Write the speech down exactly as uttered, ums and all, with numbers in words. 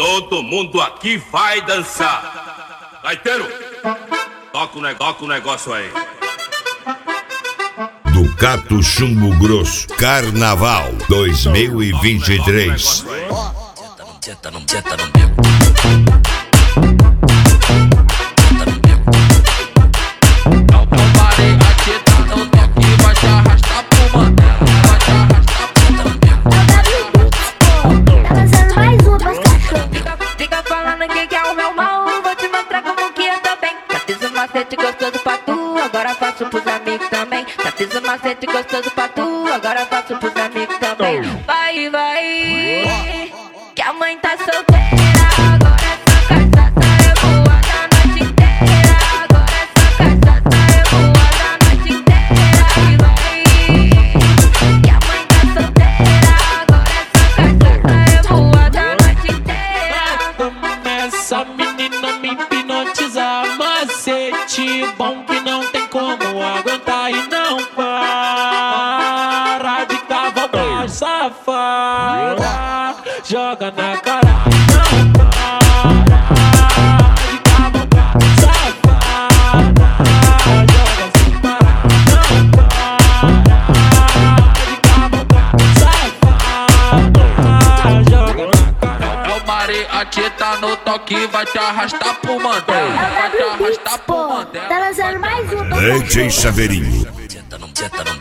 Todo mundo aqui vai dançar. Gaiteiro, toca o, toca o negócio aí. Ducato Chumbo Grosso Carnaval dois mil e vinte e três. Ó, senta no, senta no meu. Macete gostoso pra tu, agora faço pros amigos também. Já fiz um macete gostoso pra tu, agora faço pros amigos também. Vai, vai, que a mãe tá solteira, agora essa cachaça revoada a noite inteira. Agora essa cachaça revoada a noite inteira. Vai, vai, que a mãe tá solteira, agora essa cachaça revoada a noite inteira. Começa, menina, me hipnotizar. Macete bom que não tem como aguentar e não para de cavalgar, safada. Joga na cara, não para de cavalgar, safada. Joga sem parar, não para de cavalgar, safada. Joga na cara. É o mariachi, tá no toque, vai te arrastar pro Mandela. Vai te arrastar pro Mandela. Tá lançando mais um. D J Chaveirinho. Senta no, senta no